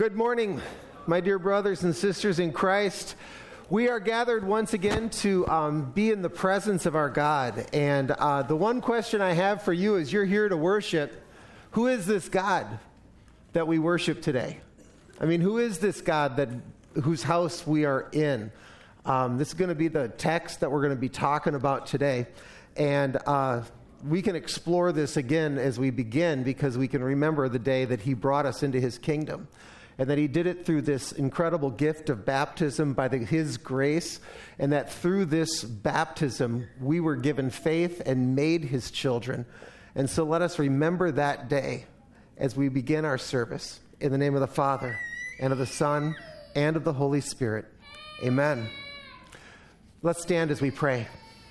Good morning, my dear brothers and sisters in Christ. We are gathered once again to be in the presence of our God. And the one question I have for you is, you're here to worship. Who is this God that we worship today? I mean, who is this God whose house we are in? This is going to be the text that we're going to be talking about today. And we can explore this again as we begin, because we can remember the day that he brought us into his kingdom. And that he did it through this incredible gift of baptism by his grace. And that through this baptism, we were given faith and made his children. And so let us remember that day as we begin our service. In the name of the Father, and of the Son, and of the Holy Spirit. Amen. Let's stand as we pray.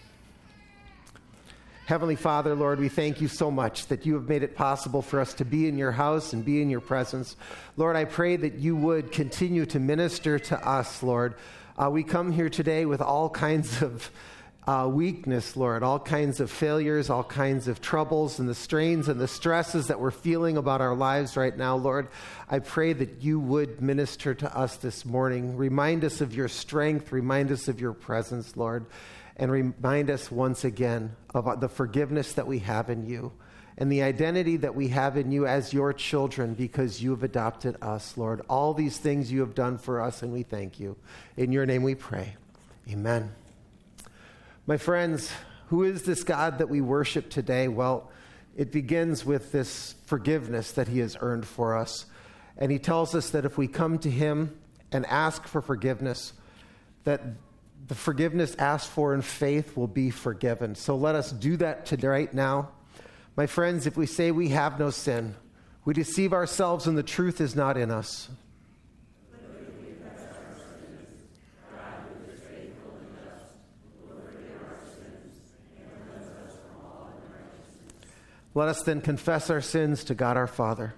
Heavenly Father, Lord, we thank you so much that you have made it possible for us to be in your house and be in your presence. Lord, I pray that you would continue to minister to us, Lord. We come here today with all kinds of weakness, Lord, all kinds of failures, all kinds of troubles and the strains and the stresses that we're feeling about our lives right now, Lord. I pray that you would minister to us this morning. Remind us of your strength. Remind us of your presence, Lord. And remind us once again of the forgiveness that we have in you and the identity that we have in you as your children, because you have adopted us, Lord. All these things you have done for us, and we thank you. In your name we pray. Amen. My friends, who is this God that we worship today? Well, it begins with this forgiveness that he has earned for us. And he tells us that if we come to him and ask for forgiveness, that the forgiveness asked for in faith will be forgiven. So let us do that today, right now. My friends, if we say we have no sin, we deceive ourselves and the truth is not in us. Let us then confess our sins to God our Father.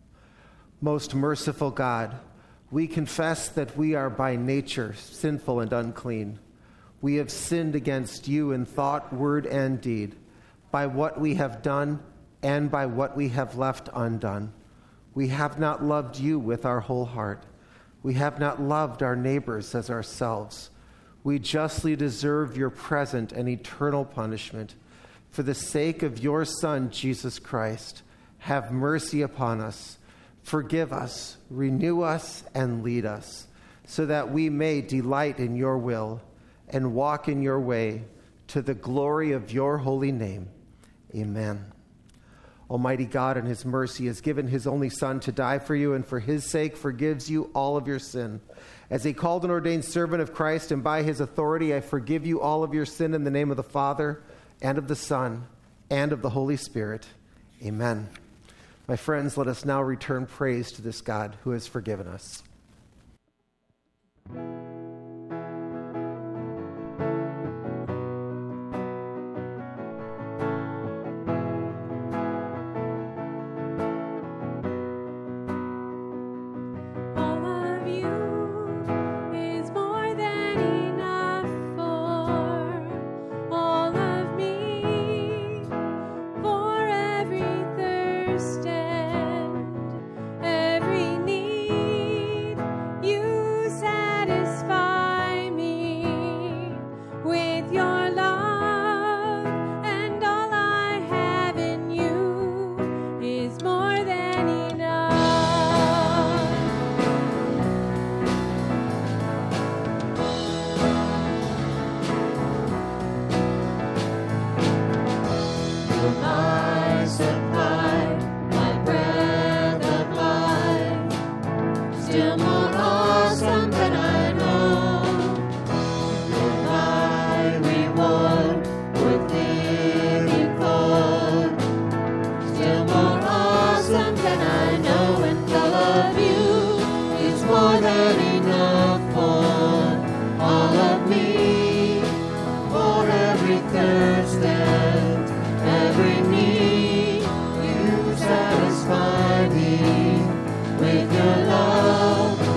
Most merciful God, we confess that we are by nature sinful and unclean. We have sinned against you in thought, word, and deed, by what we have done and by what we have left undone. We have not loved you with our whole heart. We have not loved our neighbors as ourselves. We justly deserve your present and eternal punishment. For the sake of your Son, Jesus Christ, have mercy upon us. Forgive us, renew us, and lead us, so that we may delight in your will and walk in your way to the glory of your holy name. Amen. Almighty God in his mercy has given his only Son to die for you, and for his sake forgives you all of your sin. As a called and ordained servant of Christ, and by his authority, I forgive you all of your sin in the name of the Father, and of the Son, and of the Holy Spirit. Amen. My friends, let us now return praise to this God who has forgiven us. With your love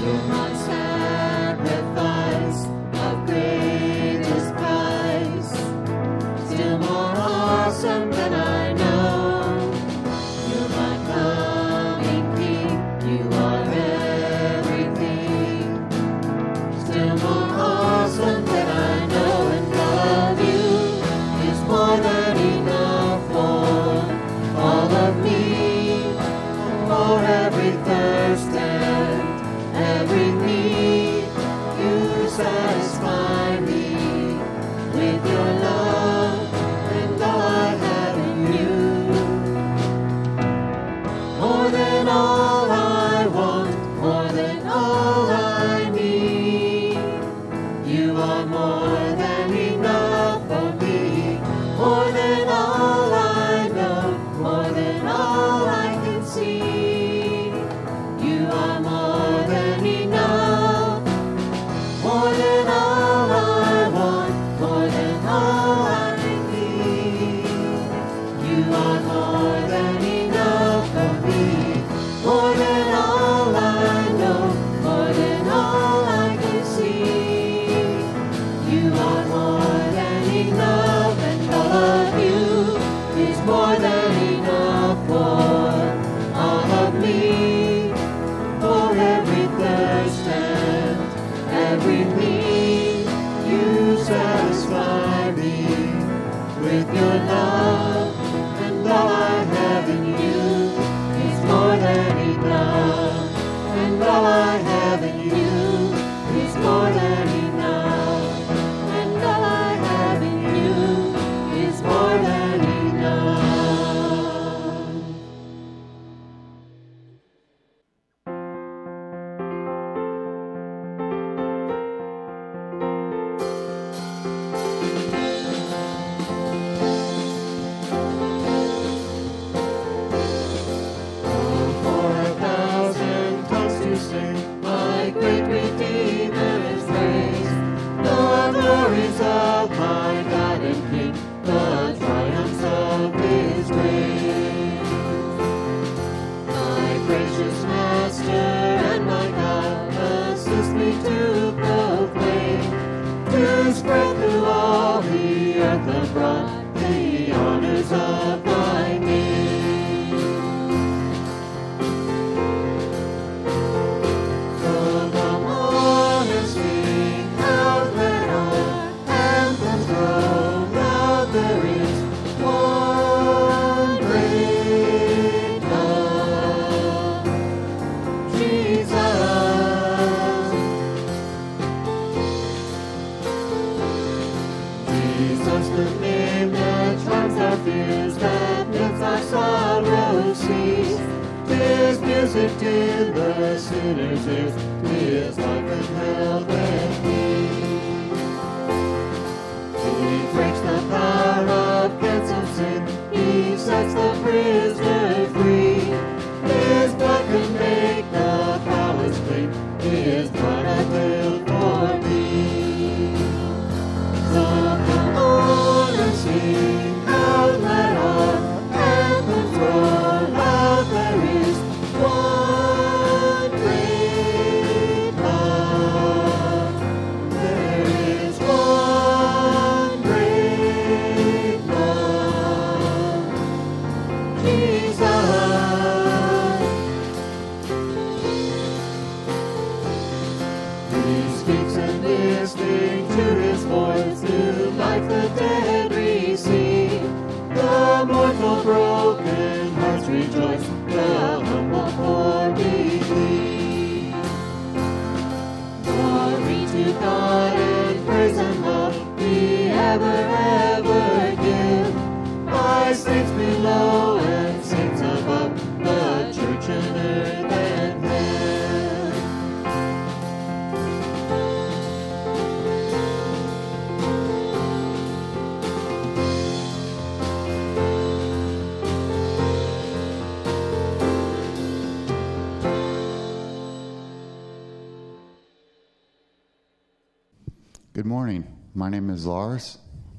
Good morning. My name is Lars.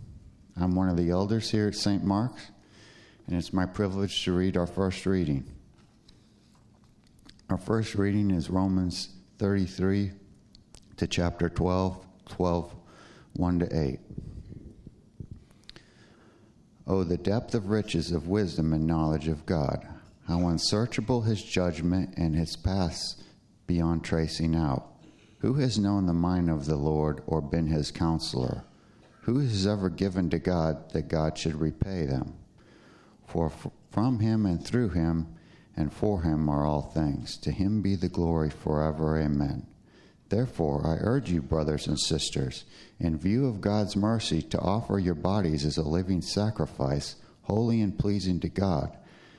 I'm one of the elders here at St. Mark's, and it's my privilege to read our first reading. Our first reading is Romans 33 to chapter 12, 1 to 8. Oh, the depth of riches of wisdom and knowledge of God! How unsearchable his judgment and his paths beyond tracing out! Who has known the mind of the Lord, or been his counselor? Who has ever given to God that God should repay them? For from him and through him and for him are all things. To him be the glory forever. Amen. Therefore, I urge you, brothers and sisters, in view of God's mercy, to offer your bodies as a living sacrifice, holy and pleasing to God.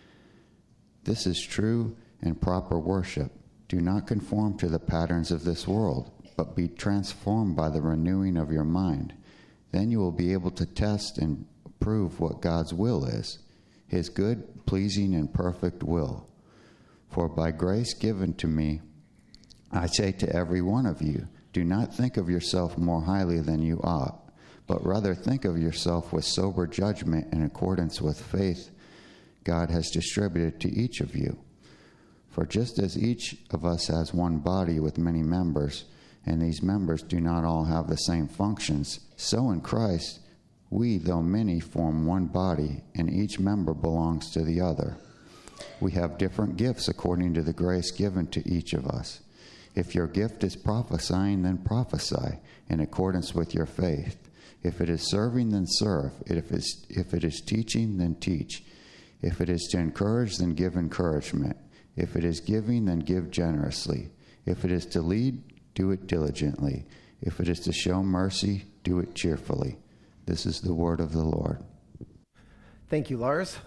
This is true and proper worship. Do not conform to the patterns of this world, but be transformed by the renewing of your mind. Then you will be able to test and prove what God's will is, his good, pleasing, and perfect will. For by grace given to me, I say to every one of you, do not think of yourself more highly than you ought, but rather think of yourself with sober judgment in accordance with faith God has distributed to each of you. For just as each of us has one body with many members, and these members do not all have the same functions, so in Christ we, though many, form one body, and each member belongs to the other. We have different gifts according to the grace given to each of us. If your gift is prophesying, then prophesy in accordance with your faith. If it is serving, then serve. If it is teaching, then teach. If it is to encourage, then give encouragement. If it is giving, then give generously. If it is to lead, do it diligently. If it is to show mercy, do it cheerfully. This is the word of the Lord. Thank you, Lars.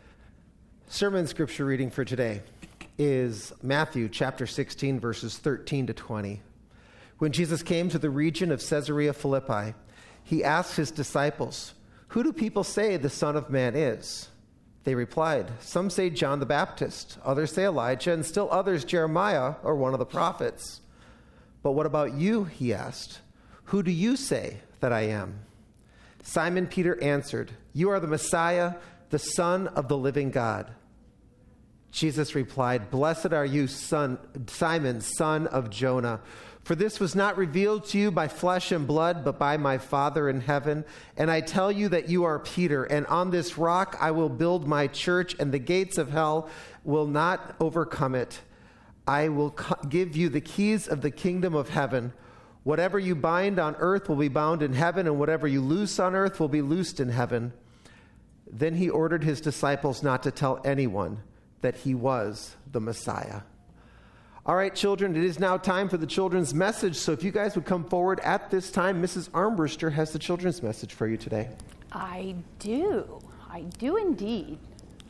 Sermon scripture reading for today is Matthew chapter 16, verses 13 to 20. When Jesus came to the region of Caesarea Philippi, he asked his disciples, "Who do people say the Son of Man is?" They replied, "Some say John the Baptist, others say Elijah, and still others Jeremiah or one of the prophets." "But what about you?" he asked. "Who do you say that I am?" Simon Peter answered, "You are the Messiah, the Son of the living God." Jesus replied, "Blessed are you, Simon, son of Jonah, for this was not revealed to you by flesh and blood, but by my Father in heaven. And I tell you that you are Peter, and on this rock I will build my church, and the gates of hell will not overcome it. I will give you the keys of the kingdom of heaven. Whatever you bind on earth will be bound in heaven, and whatever you loose on earth will be loosed in heaven." Then he ordered his disciples not to tell anyone that he was the Messiah. All right, children, it is now time for the children's message. So if you guys would come forward at this time, Mrs. Armbruster has the children's message for you today. I do indeed.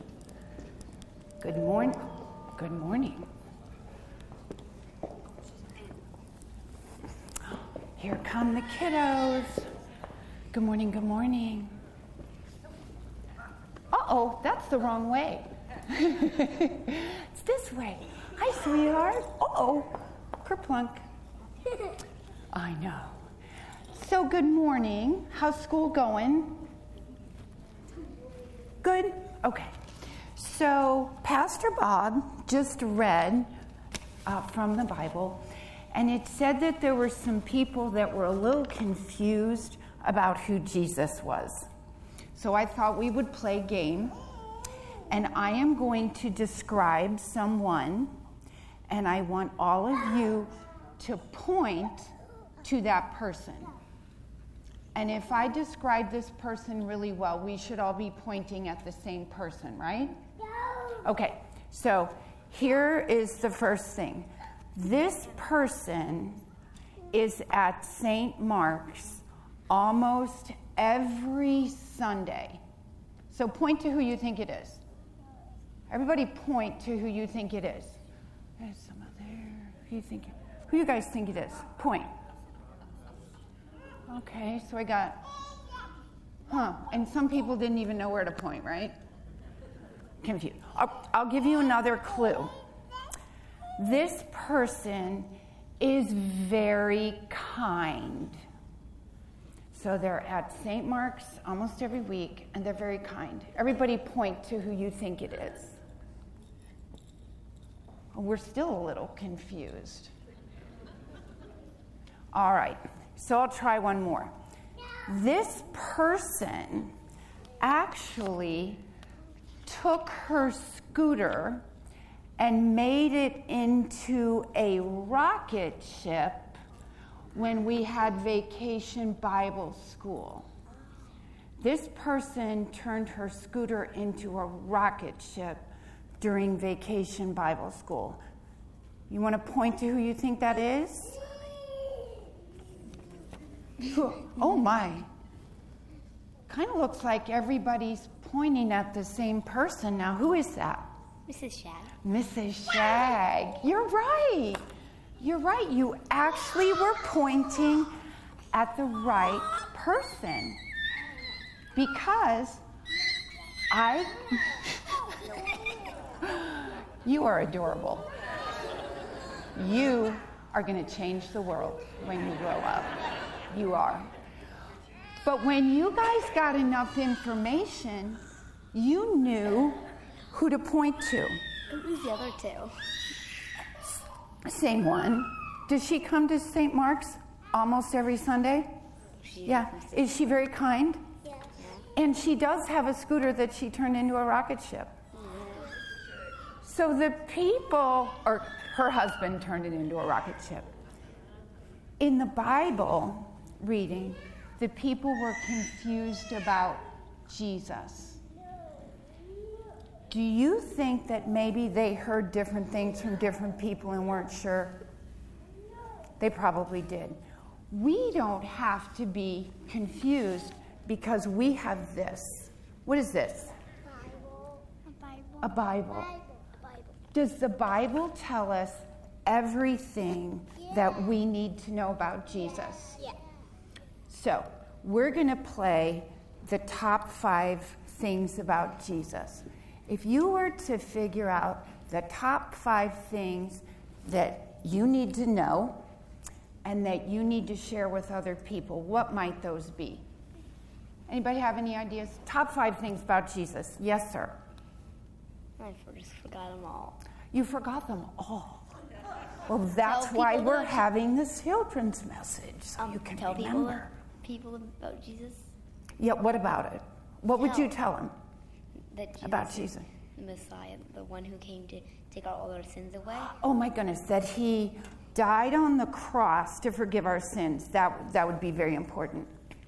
Good morning. Good morning. Here come the kiddos. Good morning, good morning. Uh-oh, that's the wrong way. It's this way. Hi, sweetheart. Uh-oh, kerplunk. I know. So good morning. How's school going? Good? Okay. So Pastor Bob just read from the Bible, and it said that there were some people that were a little confused about who Jesus was. So I thought we would play a game, and I am going to describe someone, and I want all of you to point to that person. And if I describe this person really well, we should all be pointing at the same person, right? No. Okay, so here is the first thing. This person is at St. Mark's almost every Sunday. So point to who you think it is. Everybody point to who you think it is. There's some up there. Who you guys think it is? Point. Okay, so I got, and some people didn't even know where to point, right? Confused. I'll give you another clue. This person is very kind. So they're at St. Mark's almost every week, and they're very kind. Everybody point to who you think it is. We're still a little confused. All right, so I'll try one more. This person actually took her scooter and made it into a rocket ship when we had Vacation Bible School. This person turned her scooter into a rocket ship during Vacation Bible School. You want to point to who you think that is? Oh my. Kind of looks like everybody's pointing at the same person. Now, who is that? Mrs. Shag. Mrs. Shag. You're right. You're right. You actually were pointing at the right person. Because you are adorable. You are going to change the world when you grow up. You are. But when you guys got enough information, you knew who to point to. Who's the other two? Same one. Does she come to St. Mark's almost every Sunday? Yeah. Is she very kind? Yes. And she does have a scooter that she turned into a rocket ship. So the people, or her husband turned it into a rocket ship. In the Bible reading, the people were confused about Jesus. Do you think that maybe they heard different things from different people and weren't sure? They probably did. We don't have to be confused because we have this. What is this? A Bible. Does the Bible tell us everything that we need to know about Jesus? Yeah. So, we're going to play the top 5 things about Jesus. If you were to figure out the top 5 things that you need to know and that you need to share with other people, what might those be? Anybody have any ideas? Top 5 things about Jesus. Yes, sir. I just forgot them all. You forgot them all. Well, that's why we're having this children's message, so you can tell remember. people about Jesus. Yeah, what about it? What would you tell them That Jesus about is Jesus? the Messiah, the one who came to take out all our sins away. Oh my goodness, that he died on the cross to forgive our sins. That would be very important.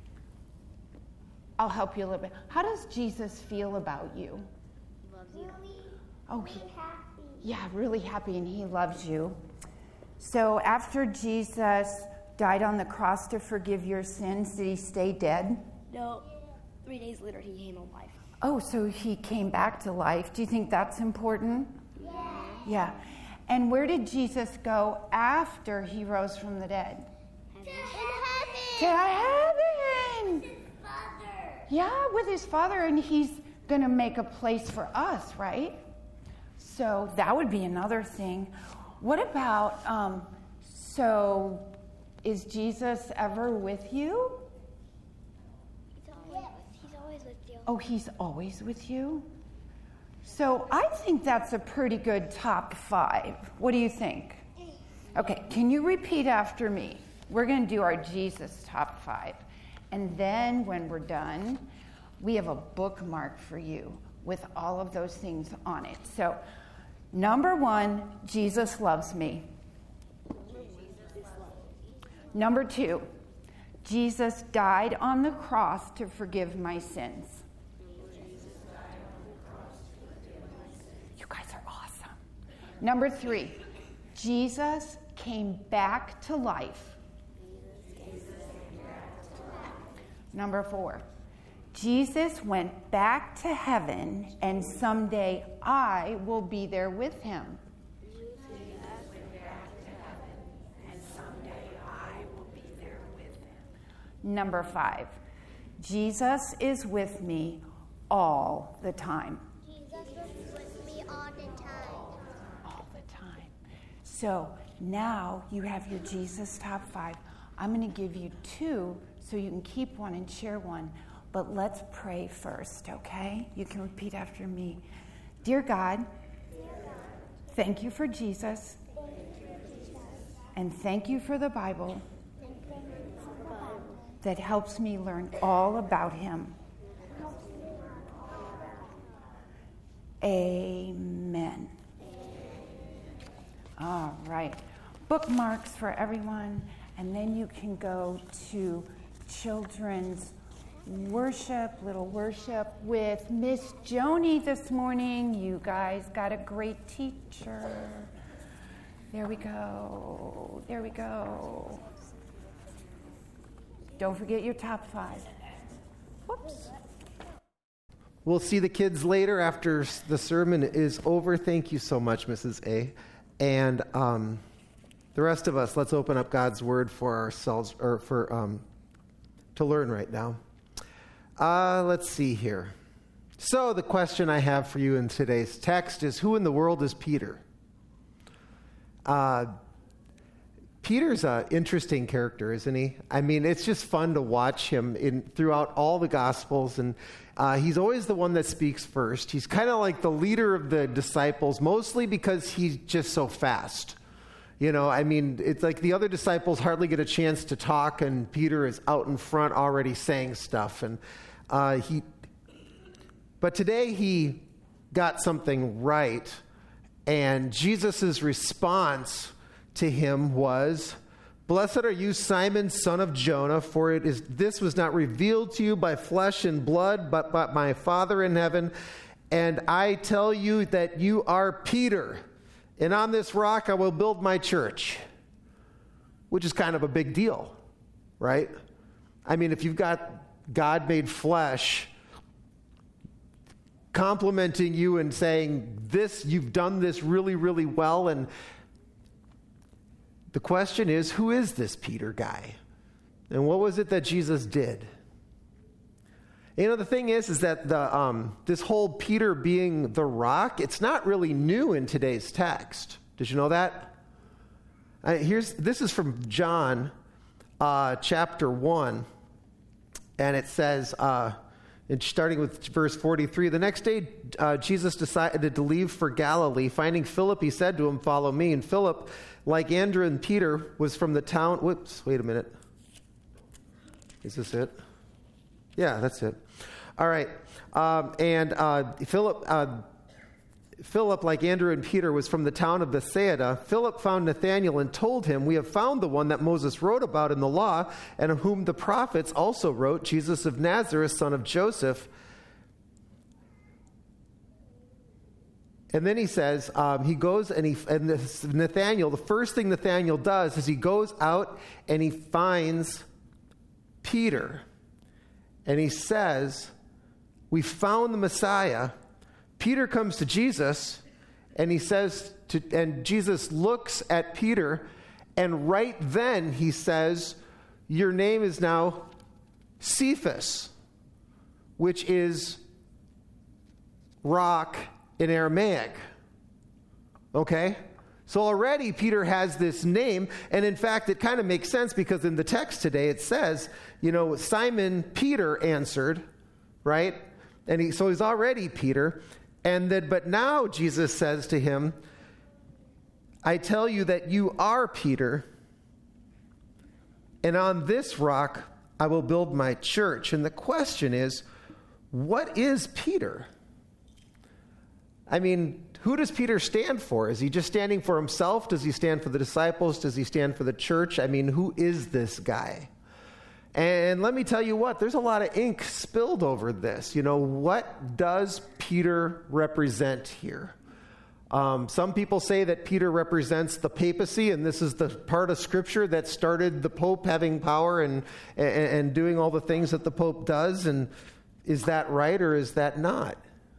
I'll help you a little bit. How does Jesus feel about you? He loves you. Oh, really happy, and he loves you. So after Jesus died on the cross to forgive your sins, did he stay dead? No, 3 days later he came alive. Oh, so he came back to life. Do you think that's important? Yeah. And where did Jesus go after he rose from the dead? To heaven. Yeah, with his Father, and he's going to make a place for us, right? So that would be another thing. What about, so is Jesus ever with you? He's always with you. Oh, he's always with you? So I think that's a pretty good top 5. What do you think? Okay, can you repeat after me? We're going to do our Jesus top 5. And then when we're done, we have a bookmark for you with all of those things on it. So, number 1, Jesus loves me. Number 2, Jesus died on the cross to forgive my sins. You guys are awesome. Number 3, Jesus came back to life. Number 4, Jesus went back to heaven, and someday I will be there with him. And someday I will be there with him. Number 5, Jesus is with me all the time. Jesus is with me all the time. All the time. So now you have your Jesus top 5. I'm going to give you 2 so you can keep one and share one. But let's pray first, okay? You can repeat after me. Dear God, thank you for Jesus. And thank you for the Bible. that helps me learn all about him. Amen. All right. Bookmarks for everyone, and then you can go to children's worship, little worship with Miss Joni this morning. You guys got a great teacher. There we go. There we go. Don't forget your top 5. Whoops. We'll see the kids later after the sermon is over. Thank you so much, Mrs. A. And the rest of us, let's open up God's Word for ourselves, or to learn right now. Let's see here. So the question I have for you in today's text is, who in the world is Peter? Peter's an interesting character, isn't he? I mean, it's just fun to watch him throughout all the Gospels, and he's always the one that speaks first. He's kind of like the leader of the disciples, mostly because he's just so fast. You know, I mean, it's like the other disciples hardly get a chance to talk, and Peter is out in front already saying stuff. And but today he got something right, and Jesus' response to him was, "Blessed are you, Simon, son of Jonah, for this was not revealed to you by flesh and blood, but by my Father in heaven. And I tell you that you are Peter, and on this rock I will build my church," which is kind of a big deal, right? I mean, if you've got God made flesh complimenting you and saying, you've done this really, really well, and the question is, who is this Peter guy? And what was it that Jesus did? You know, the thing is that this whole Peter being the rock, it's not really new in today's text. Did you know that? This is from John chapter 1, and it says, starting with verse 43, the next day Jesus decided to leave for Galilee. Finding Philip, he said to him, "Follow me." And Philip, like Andrew and Peter, was from the town. Whoops, wait a minute. Is this it? Yeah, that's it. All right. Philip, like Andrew and Peter, was from the town of Bethsaida. Philip found Nathanael and told him, "We have found the one that Moses wrote about in the law, and of whom the prophets also wrote, Jesus of Nazareth, son of Joseph." And then he says, he goes and Nathanael, the first thing Nathanael does is he goes out and he finds Peter. And he says, "We found the Messiah." Peter comes to Jesus and he says, and Jesus looks at Peter, and right then he says, "Your name is now Cephas," which is rock in Aramaic. Okay? So already Peter has this name, and in fact it kind of makes sense because in the text today it says, Simon Peter answered, right? And so he's already Peter. But now Jesus says to him, "I tell you that you are Peter, and on this rock I will build my church." And the question is, what is Peter? I mean, who does Peter stand for? Is he just standing for himself? Does he stand for the disciples? Does he stand for the church? I mean, who is this guy? And let me tell you what, there's a lot of ink spilled over this. What does Peter represent here? Some people say that Peter represents the papacy, and this is the part of Scripture that started the Pope having power and doing all the things that the Pope does. And is that right or is that not?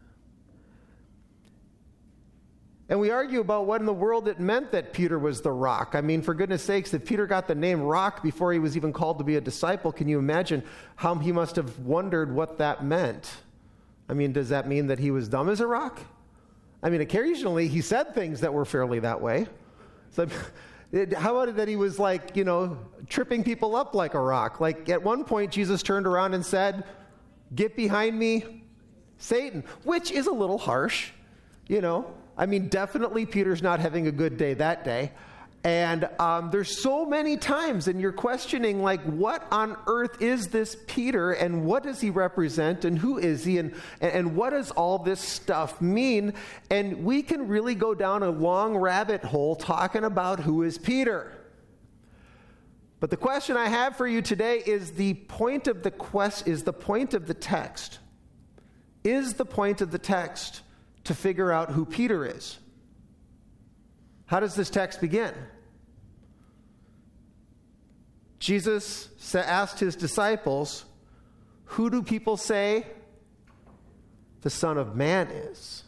And we argue about what in the world it meant that Peter was the rock. I mean, for goodness sakes, if Peter got the name rock before he was even called to be a disciple, can you imagine how he must have wondered what that meant? I mean, does that mean that he was dumb as a rock? I mean, occasionally he said things that were fairly that way. So how about it that he was like, tripping people up like a rock? Like at one point, Jesus turned around and said, "Get behind me, Satan," which is a little harsh, I mean, definitely Peter's not having a good day that day. And there's so many times, and you're questioning, like, what on earth is this Peter, and what does he represent, and who is he, and what does all this stuff mean? And we can really go down a long rabbit hole talking about who is Peter. But the question I have for you today is the point of the text. Is the point of the text to figure out who Peter is? How does this text begin? Jesus asked his disciples, who do people say the Son of Man is?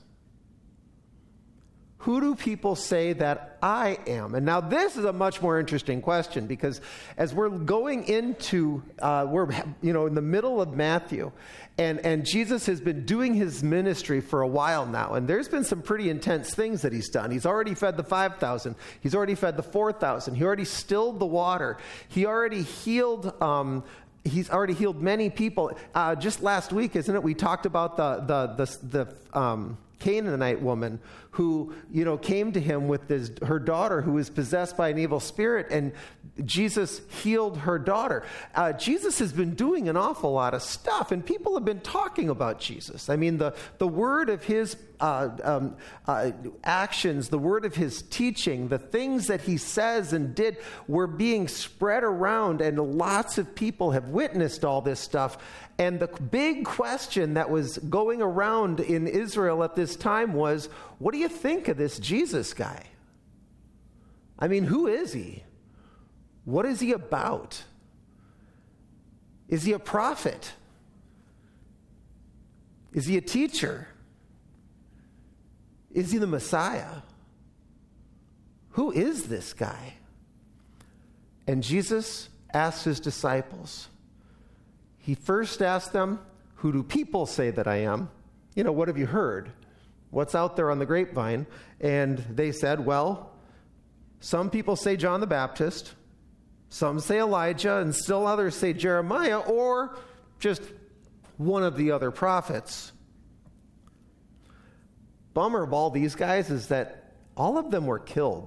Who do people say that I am? And now this is a much more interesting question, because as we're going into, we're in the middle of Matthew, and Jesus has been doing his ministry for a while now, and there's been some pretty intense things that he's done. He's already fed the 5,000. He's already fed the 4,000. He already stilled the water. He already healed. He's already healed many people. Just last week, isn't it? We talked about the Canaanite woman who, came to him with her daughter who was possessed by an evil spirit, and Jesus healed her daughter. Jesus has been doing an awful lot of stuff, and people have been talking about Jesus. I mean, the word of his actions, the word of his teaching, the things that he says and did were being spread around, and lots of people have witnessed all this stuff. And the big question that was going around in Israel at this time was, what do you think of this Jesus guy? I mean, who is he? What is he about? Is he a prophet? Is he a teacher? Is he the Messiah? Who is this guy? And Jesus asked his disciples. He first asked them, who do people say that I am? What have you heard? What's out there on the grapevine? And they said, well, some people say John the Baptist, some say Elijah, and still others say Jeremiah, or just one of the other prophets. Bummer of all these guys is that all of them were killed.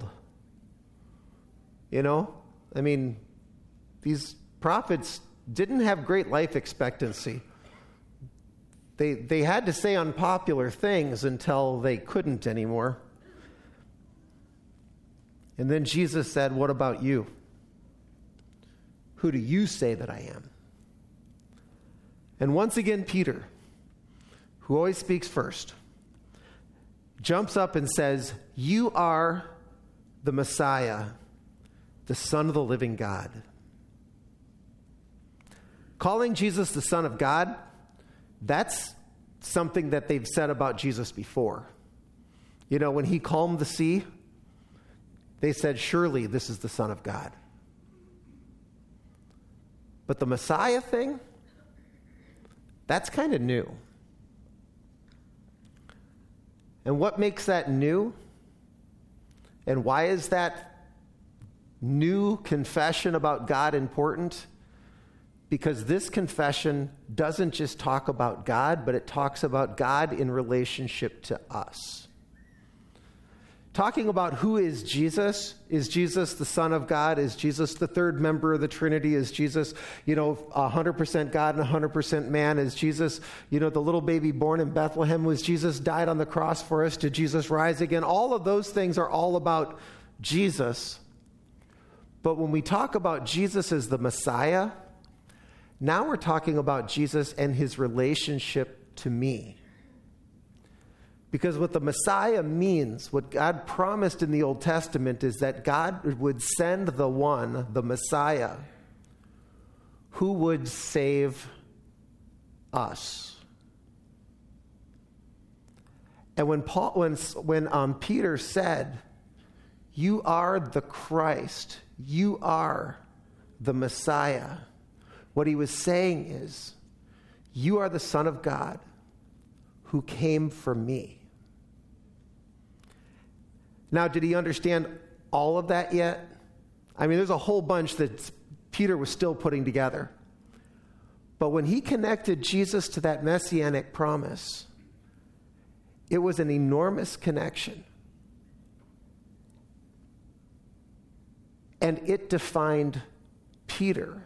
I mean, these prophets didn't have great life expectancy. They had to say unpopular things until they couldn't anymore. And then Jesus said, what about you? Who do you say that I am? And once again, Peter, who always speaks first, jumps up and says, you are the Messiah, the Son of the living God. Calling Jesus the Son of God, that's something that they've said about Jesus before. When he calmed the sea, they said, surely this is the Son of God. But the Messiah thing, that's kind of new. And what makes that new? And why is that new confession about God important? Because this confession doesn't just talk about God, but it talks about God in relationship to us. Talking about who is Jesus the Son of God? Is Jesus the third member of the Trinity? Is Jesus, 100% God and 100% man? Is Jesus, the little baby born in Bethlehem? Was Jesus died on the cross for us? Did Jesus rise again? All of those things are all about Jesus. But when we talk about Jesus as the Messiah, now we're talking about Jesus and his relationship to me. Because what the Messiah means, what God promised in the Old Testament, is that God would send the one, the Messiah, who would save us. And when Peter said, you are the Christ, you are the Messiah, what he was saying is, you are the Son of God who came for me. Now, did he understand all of that yet? I mean, there's a whole bunch that Peter was still putting together. But when he connected Jesus to that messianic promise, it was an enormous connection. and it defined Peter.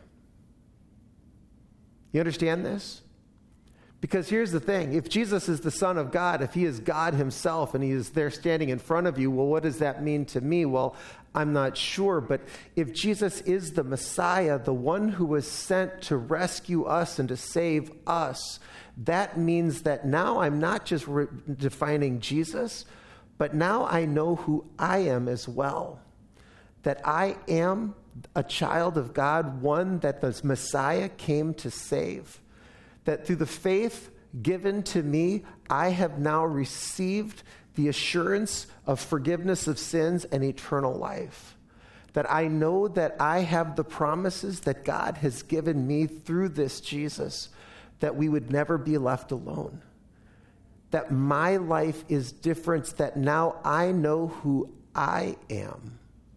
You understand this? Because here's the thing. If Jesus is the Son of God, if he is God himself and he is there standing in front of you, well, what does that mean to me? Well, I'm not sure. But if Jesus is the Messiah, the one who was sent to rescue us and to save us, that means that now I'm not just defining Jesus, but now I know who I am as well. That I am a child of God, one that the Messiah came to save. That through the faith given to me, I have now received the assurance of forgiveness of sins and eternal life. That I know that I have the promises that God has given me through this Jesus, that we would never be left alone. That my life is different, that now I know who I am.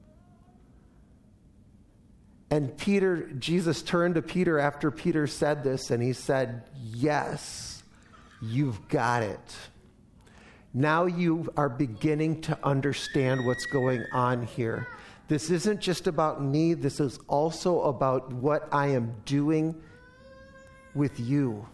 And Jesus turned to Peter after Peter said this, and he said, yes, you've got it. Now you are beginning to understand what's going on here. This isn't just about me. This is also about what I am doing with you.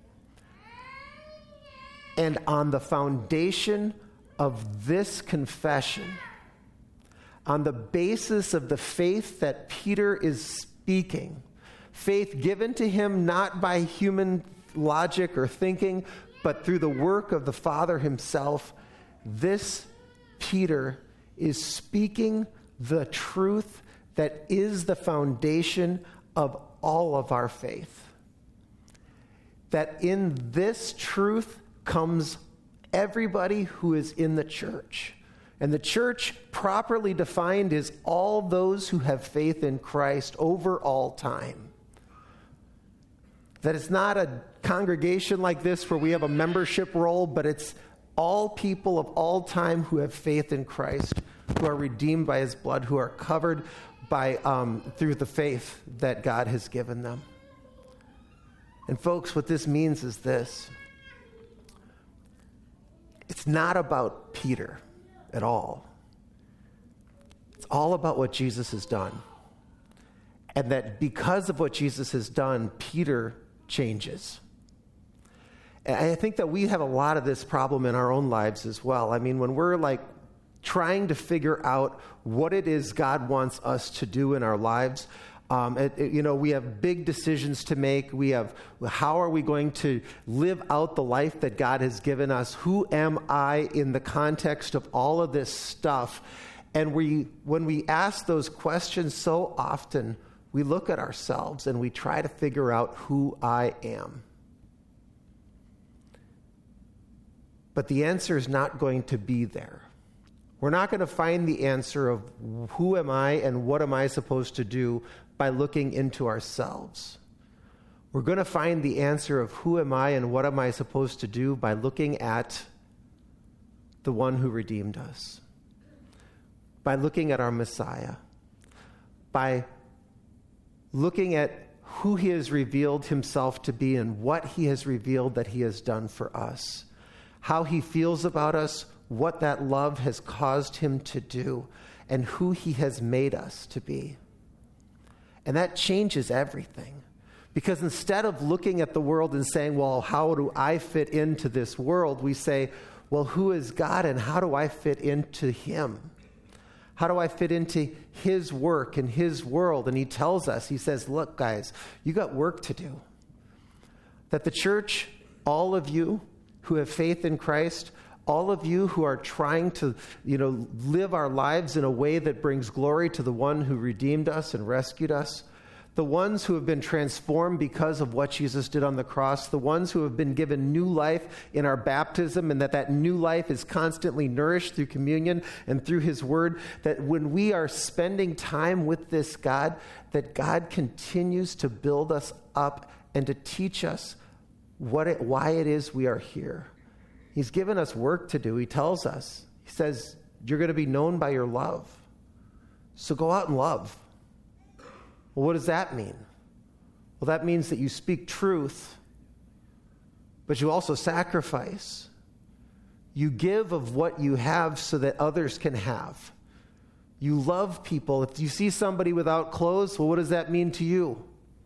And on the foundation of this confession, on the basis of the faith that Peter is speaking, faith given to him not by human logic or thinking, but through the work of the Father himself, this Peter is speaking the truth that is the foundation of all of our faith. That in this truth comes everybody who is in the church. And the church, properly defined, is all those who have faith in Christ over all time. That it's not a congregation like this where we have a membership roll, but it's all people of all time who have faith in Christ, who are redeemed by his blood, who are covered by through the faith that God has given them. And folks, what this means is this. It's not about Peter at all. It's all about what Jesus has done. And that because of what Jesus has done, Peter changes. And I think that we have a lot of this problem in our own lives as well. I mean, when we're like trying to figure out what it is God wants us to do in our lives, we have big decisions to make. We have, how are we going to live out the life that God has given us? Who am I in the context of all of this stuff? And when we ask those questions so often, we look at ourselves and we try to figure out who I am. But the answer is not going to be there. We're not going to find the answer of who am I and what am I supposed to do by looking into ourselves. We're going to find the answer of who am I and what am I supposed to do by looking at the one who redeemed us, by looking at our Messiah, by looking at who he has revealed himself to be and what he has revealed that he has done for us, how he feels about us, what that love has caused him to do, and who he has made us to be. And that changes everything. Because instead of looking at the world and saying, well, how do I fit into this world? We say, well, who is God and how do I fit into him? How do I fit into his work and his world? And he tells us, he says, look, guys, you got work to do. That the church, all of you who have faith in Christ, all of you who are trying to, live our lives in a way that brings glory to the one who redeemed us and rescued us, the ones who have been transformed because of what Jesus did on the cross, the ones who have been given new life in our baptism, and that new life is constantly nourished through communion and through his word, that when we are spending time with this God, that God continues to build us up and to teach us why it is we are here. He's given us work to do. He tells us, he says, you're going to be known by your love. So go out and love. Well, what does that mean? Well, that means that you speak truth, but you also sacrifice. You give of what you have so that others can have. You love people. If you see somebody without clothes, well, what does that mean to you?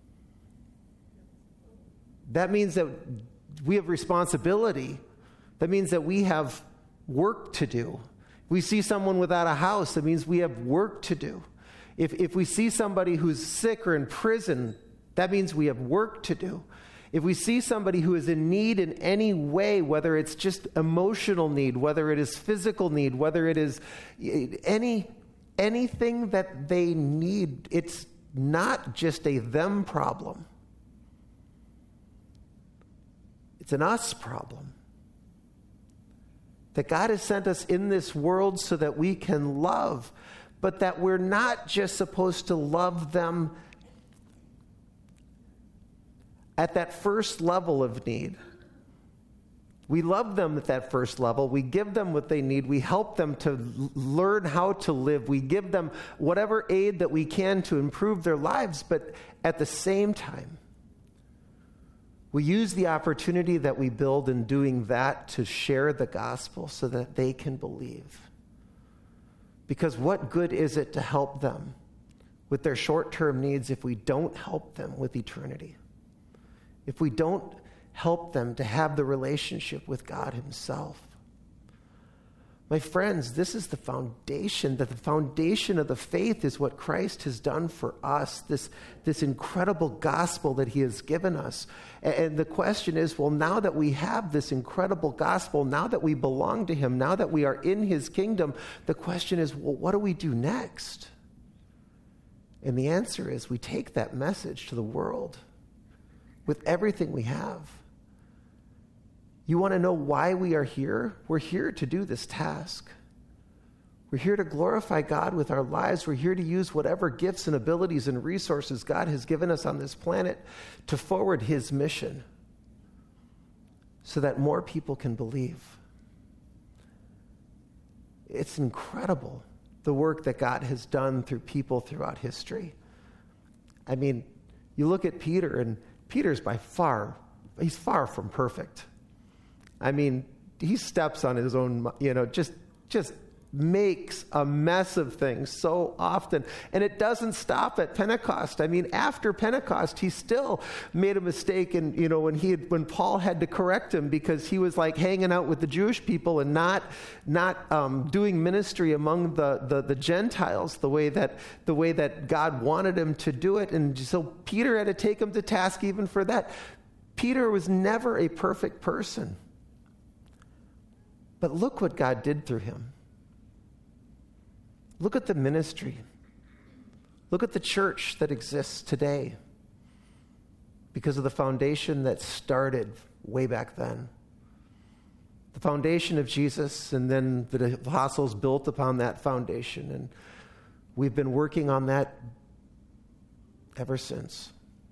That means that we have responsibility. That means that we have work to do. If we see someone without a house, that means we have work to do. If we see somebody who's sick or in prison, that means we have work to do. If we see somebody who is in need in any way, whether it's just emotional need, whether it is physical need, whether it is anything that they need, it's not just a them problem. It's an us problem. That God has sent us in this world so that we can love, but that we're not just supposed to love them at that first level of need. We love them at that first level. We give them what they need. We help them to learn how to live. We give them whatever aid that we can to improve their lives. But at the same time, we use the opportunity that we build in doing that to share the gospel so that they can believe. Because what good is it to help them with their short-term needs if we don't help them with eternity? If we don't help them to have the relationship with God himself? My friends, this is the foundation. That the foundation of the faith is what Christ has done for us, this incredible gospel that he has given us. And the question is, well, now that we have this incredible gospel, now that we belong to him, now that we are in his kingdom, the question is, well, what do we do next? And the answer is we take that message to the world with everything we have. You want to know why we are here? We're here to do this task. We're here to glorify God with our lives. We're here to use whatever gifts and abilities and resources God has given us on this planet to forward his mission so that more people can believe. It's incredible, the work that God has done through people throughout history. I mean, you look at Peter, and Peter's he's far from perfect. I mean, he steps on his own, just makes a mess of things so often. And it doesn't stop at Pentecost. I mean, after Pentecost, he still made a mistake. And, when Paul had to correct him because he was like hanging out with the Jewish people and not doing ministry among the Gentiles the way that God wanted him to do it. And so Peter had to take him to task even for that. Peter was never a perfect person. But look what God did through him. Look at the ministry. Look at the church that exists today because of the foundation that started way back then. The foundation of Jesus, and then the apostles built upon that foundation. And we've been working on that ever since.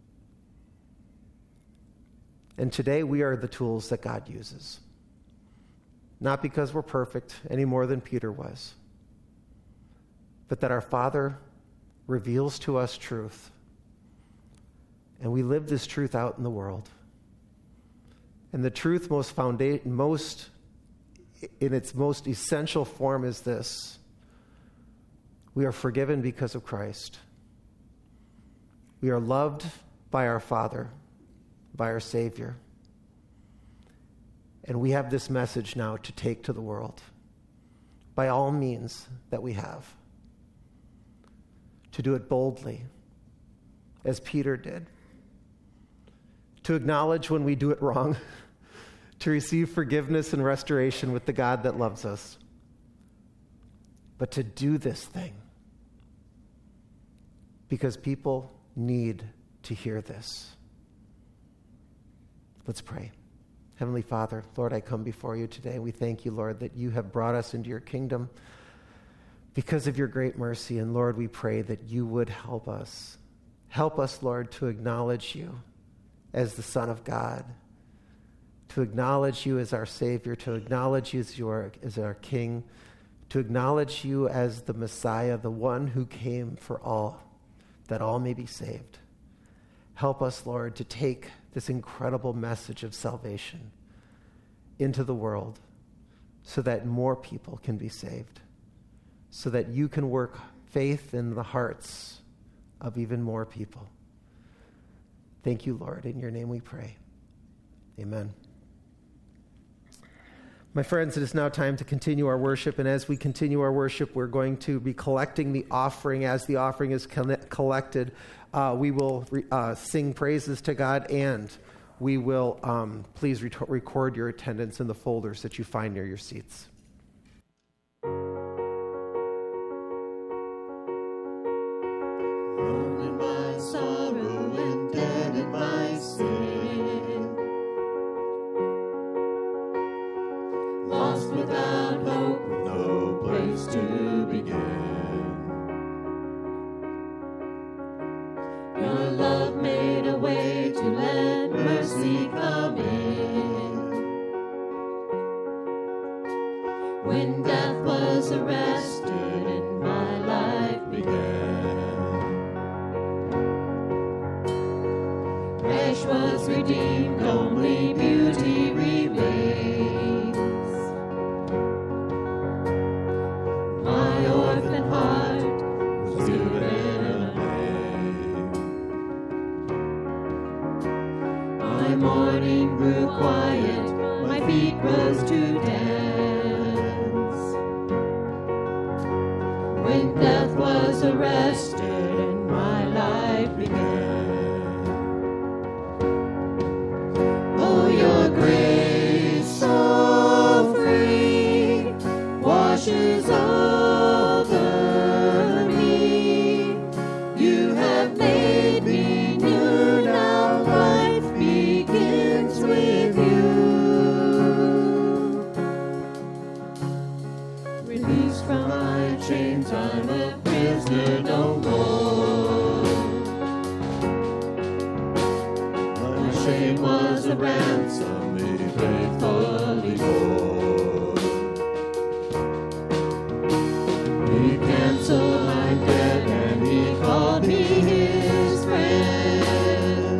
And today we are the tools that God uses. Not because we're perfect any more than Peter was, but that our Father reveals to us truth. And we live this truth out in the world. And the truth most in its most essential form is this: we are forgiven because of Christ. We are loved by our Father, by our Savior. And we have this message now to take to the world by all means that we have. To do it boldly, as Peter did. To acknowledge when we do it wrong. To receive forgiveness and restoration with the God that loves us. But to do this thing because people need to hear this. Let's pray. Heavenly Father, Lord, I come before you today. We thank you, Lord, that you have brought us into your kingdom because of your great mercy. And Lord, we pray that you would help us. Help us, Lord, to acknowledge you as the Son of God, to acknowledge you as our Savior, to acknowledge you as our King, to acknowledge you as the Messiah, the one who came for all, that all may be saved. Help us, Lord, to take this incredible message of salvation into the world so that more people can be saved, so that you can work faith in the hearts of even more people. Thank you, Lord. In your name we pray. Amen. My friends, it is now time to continue our worship, and as we continue our worship, we're going to be collecting the offering. As the offering is collected, we will sing praises to God, and we will please record your attendance in the folders that you find near your seats. Alone in my sorrow and dead in my sin, lost without hope, with no place to begin. Your love made a way to let mercy come in. When death was arrested and my life began, flesh was redeemed, only beauty remains. My orphan heart was given a name. My mourning grew quiet, my feet rose to dance. When death was arrested and my life began. Oh, your grace so free washes over me. You have made me new, now life begins with you. Released from my chains, I'm a prisoner no more. My shame was a ransom he faithfully bore. He canceled my debt and he called me his friend.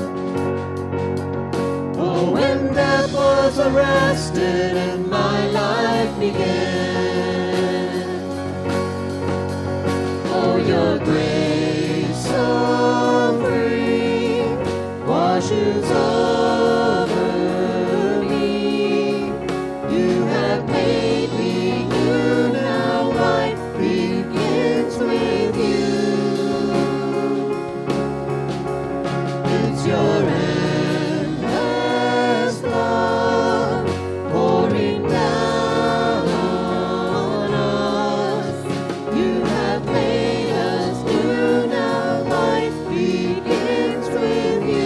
Oh, when death was arrested and my life began. Oh, your grace so free washes over me. You have made me new, now life begins with you. It's your endless love pouring down on us. You have made us new, now life begins with you.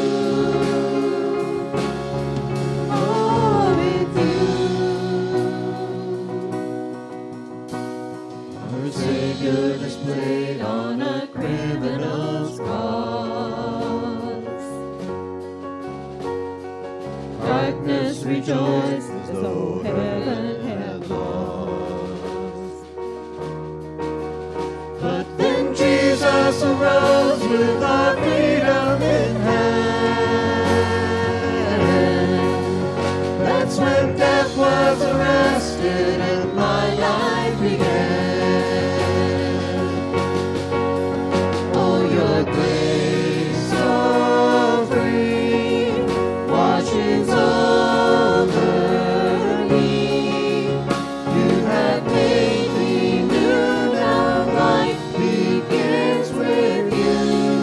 Oh, with you. Our Savior displayed on a criminal's cross. Darkness rejoiced as though heaven had lost. But then Jesus arose with our freedom in hand. That's when death was arrested and my life began. Oh, your grace so free washes over me. You have made me new, now life begins with you.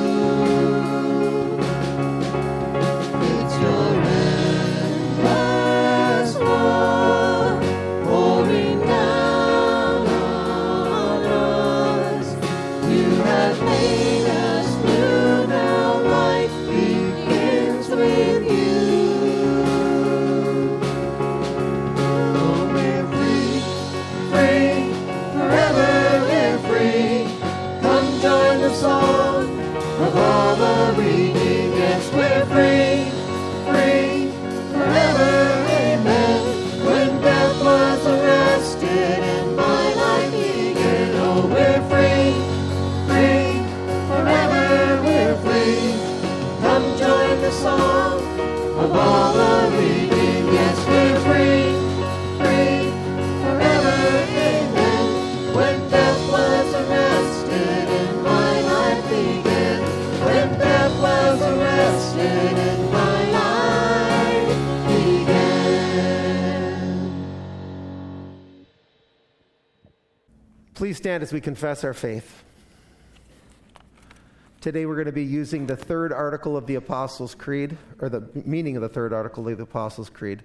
It's your endless love pouring down on us. You have made us new, now life begins with you. Oh, we're free, free, forever we're free. Come join the song of all the redeemed. Yes, we're free, free, forever, amen. When death was arrested and my life began. Oh, we're free, free, forever we're free. Come join the song of all the redeemed. Yes, we're free, free, forever, amen. When death started and my life began. Please stand as we confess our faith. Today we're going to be using the third article of the Apostles' Creed, or the meaning of the third article of the Apostles' Creed.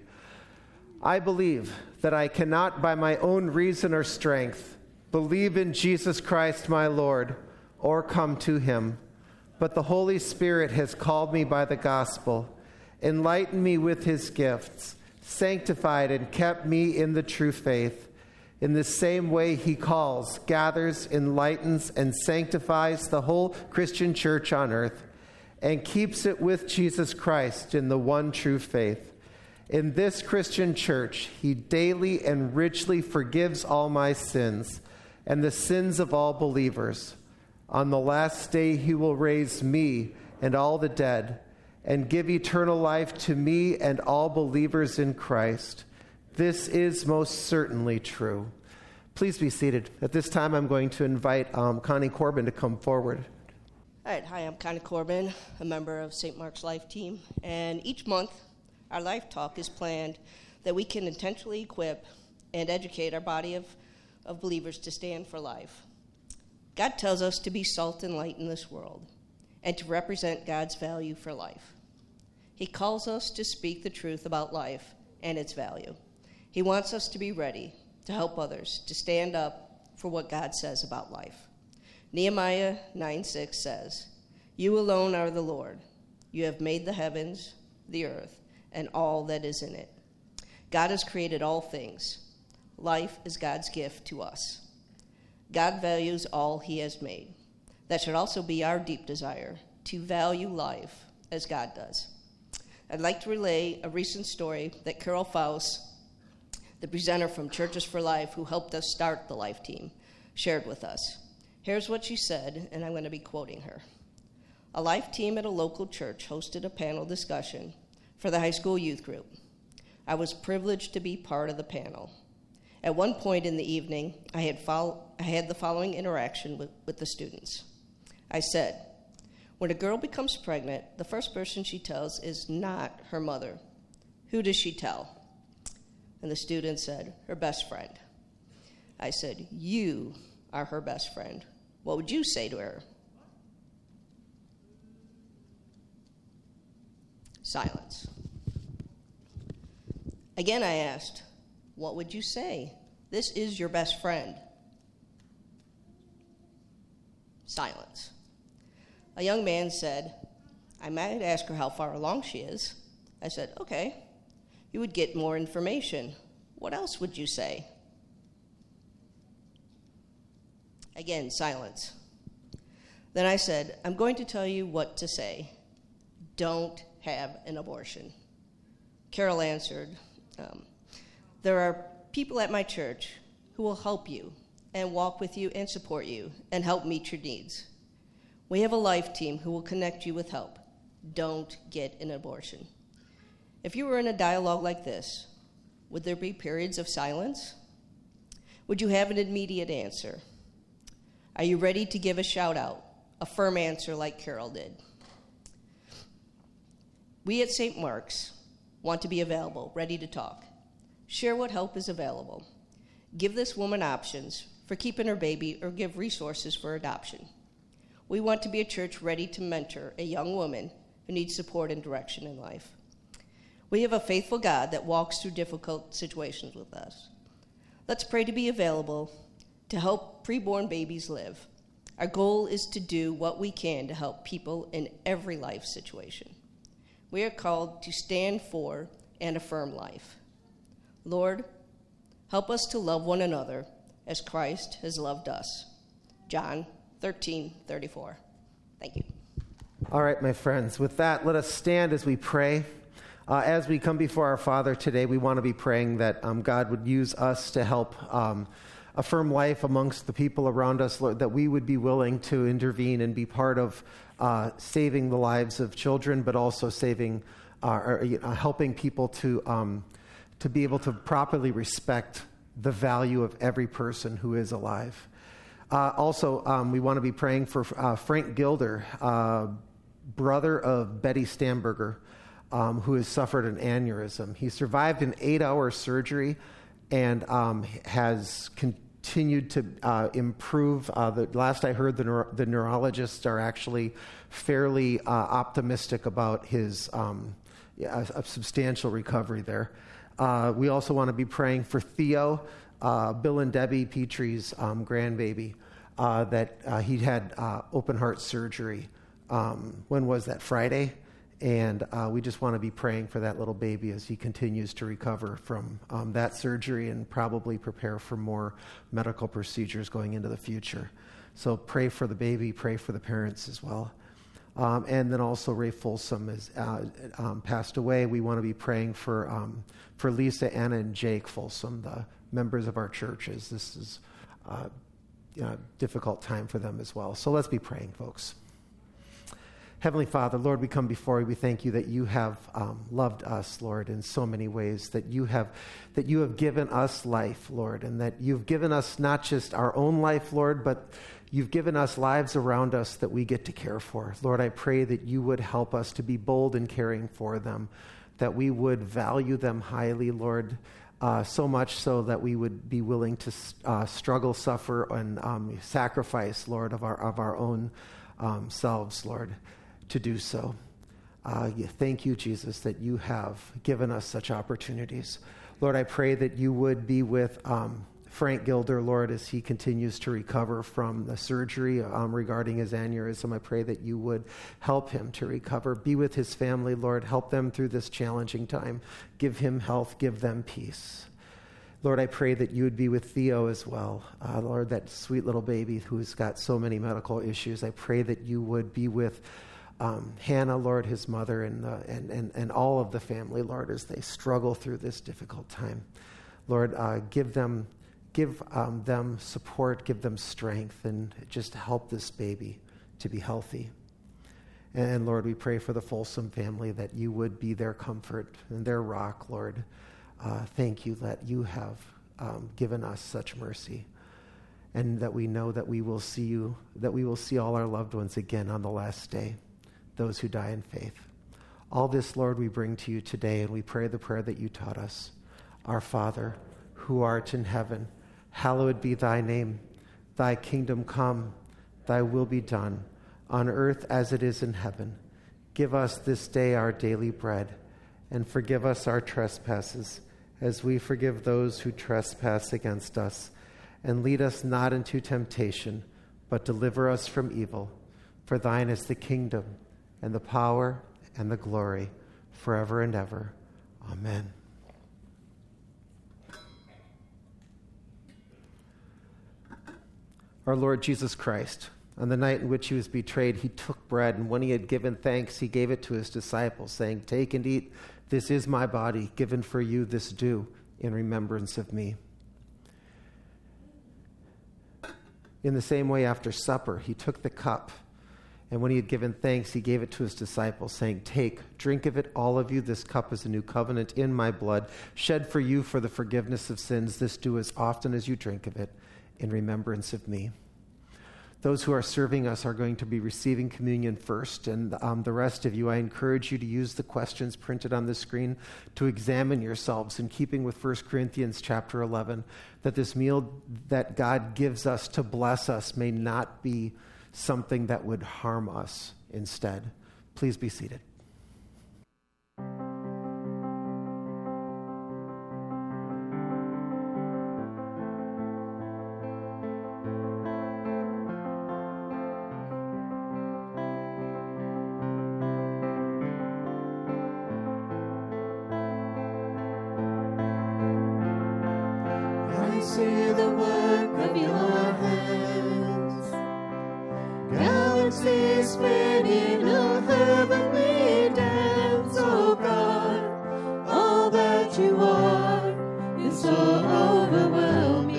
I believe that I cannot by my own reason or strength believe in Jesus Christ my Lord or come to him, but the Holy Spirit has called me by the gospel, enlightened me with his gifts, sanctified and kept me in the true faith. In the same way he calls, gathers, enlightens, and sanctifies the whole Christian church on earth, and keeps it with Jesus Christ in the one true faith. In this Christian church, he daily and richly forgives all my sins and the sins of all believers. On the last day, he will raise me and all the dead and give eternal life to me and all believers in Christ. This is most certainly true. Please be seated. At this time, I'm going to invite Connie Corbin to come forward. All right, hi, I'm Connie Corbin, a member of St. Mark's Life Team, and each month our Life Talk is planned that we can intentionally equip and educate our body of believers to stand for life. God tells us to be salt and light in this world and to represent God's value for life. He calls us to speak the truth about life and its value. He wants us to be ready to help others, to stand up for what God says about life. Nehemiah 9:6 says, "You alone are the Lord. You have made the heavens, the earth, and all that is in it." God has created all things. Life is God's gift to us. God values all he has made. That should also be our deep desire, to value life as God does. I'd like to relay a recent story that Carol Faust, the presenter from Churches for Life, who helped us start the Life Team, shared with us. Here's what she said, and I'm going to be quoting her. A Life Team at a local church hosted a panel discussion for the high school youth group. I was privileged to be part of the panel. At one point in the evening, I had the following interaction with the students. I said, when a girl becomes pregnant, the first person she tells is not her mother. Who does she tell? And the student said, her best friend. I said, you are her best friend. What would you say to her? Silence. Again, I asked, what would you say? This is your best friend. Silence. A young man said, I might ask her how far along she is. I said, okay. You would get more information. What else would you say? Again, silence. Then I said, I'm going to tell you what to say. Don't have an abortion. Carol answered, there are people at my church who will help you and walk with you and support you and help meet your needs. We have a Life Team who will connect you with help. Don't get an abortion. If you were in a dialogue like this, would there be periods of silence? Would you have an immediate answer? Are you ready to give a shout out, a firm answer like Carol did? We at St. Mark's want to be available, ready to talk. Share what help is available. Give this woman options for keeping her baby or give resources for adoption. We want to be a church ready to mentor a young woman who needs support and direction in life. We have a faithful God that walks through difficult situations with us. Let's pray to be available to help preborn babies live. Our goal is to do what we can to help people in every life situation. We are called to stand for and affirm life. Lord, help us to love one another as Christ has loved us. John 13:34. Thank you. All right, my friends. With that, let us stand as we pray. As we come before our Father today, we want to be praying that God would use us to help affirm life amongst the people around us, Lord, that we would be willing to intervene and be part of saving the lives of children, but also saving, helping people to be able to properly respect the value of every person who is alive. Also, we want to be praying for Frank Gilder, brother of Betty Stamberger, who has suffered an aneurysm. He survived an 8-hour surgery and has continued to improve. The last I heard, the neurologists are actually fairly optimistic about his a substantial recovery there. We also want to be praying for Theo, Bill and Debbie Petrie's grandbaby, that he had open heart surgery. When was that? Friday? And we just want to be praying for that little baby as he continues to recover from that surgery and probably prepare for more medical procedures going into the future. So pray for the baby, pray for the parents as well. And then also Ray Folsom has passed away. We want to be praying for Lisa, Anna, and Jake Folsom, the members of our churches. This is a difficult time for them as well. So let's be praying, folks. Heavenly Father, Lord, we come before you. We thank you that you have loved us, Lord, in so many ways, that you have given us life, Lord, and that you've given us not just our own life, Lord, but you've given us lives around us that we get to care for. Lord, I pray that you would help us to be bold in caring for them, that we would value them highly, Lord, so much so that we would be willing to struggle, suffer, and sacrifice, Lord, of our own selves, Lord, to do so. Thank you, Jesus, that you have given us such opportunities. Lord, I pray that you would be with Frank Gilder, Lord, as he continues to recover from the surgery regarding his aneurysm. I pray that you would help him to recover. Be with his family, Lord. Help them through this challenging time. Give him health. Give them peace. Lord, I pray that you would be with Theo as well. Lord, that sweet little baby who's got so many medical issues. I pray that you would be with Hannah, Lord, his mother, and all of the family, Lord, as they struggle through this difficult time. Lord, give them support, give them strength, and just help this baby to be healthy. And Lord, we pray for the Folsom family that you would be their comfort and their rock, Lord. Thank you that you have given us such mercy, and that we know that we will see you, that we will see all our loved ones again on the last day, those who die in faith. All this, Lord, we bring to you today, and we pray the prayer that you taught us. Our Father, who art in heaven, hallowed be thy name. Thy kingdom come, thy will be done, on earth as it is in heaven. Give us this day our daily bread, and forgive us our trespasses, as we forgive those who trespass against us. And lead us not into temptation, but deliver us from evil. For thine is the kingdom, and the power, and the glory, forever and ever. Amen. Our Lord Jesus Christ, on the night in which he was betrayed, he took bread, and when he had given thanks, he gave it to his disciples, saying, "Take and eat. This is my body, given for you. This do in remembrance of me." In the same way, after supper, he took the cup, and when he had given thanks, he gave it to his disciples, saying, "Take, drink of it, all of you. This cup is a new covenant in my blood, shed for you for the forgiveness of sins. This do as often as you drink of it in remembrance of me." Those who are serving us are going to be receiving communion first, and the rest of you, I encourage you to use the questions printed on the screen to examine yourselves in keeping with 1 Corinthians chapter 11, that this meal that God gives us to bless us may not be something that would harm us instead. Please be seated. See the work of your hands, galaxies spinning a heavenly dance. Oh God, all that you are is so overwhelming.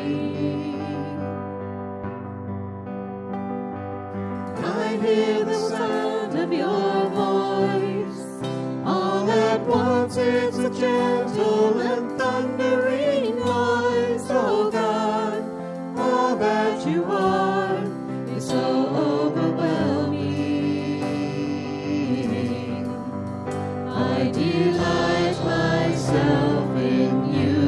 I hear the sound of your voice. All at once it's a gentle and thundering noise. Oh God, all that you are is so overwhelming. delight myself in you,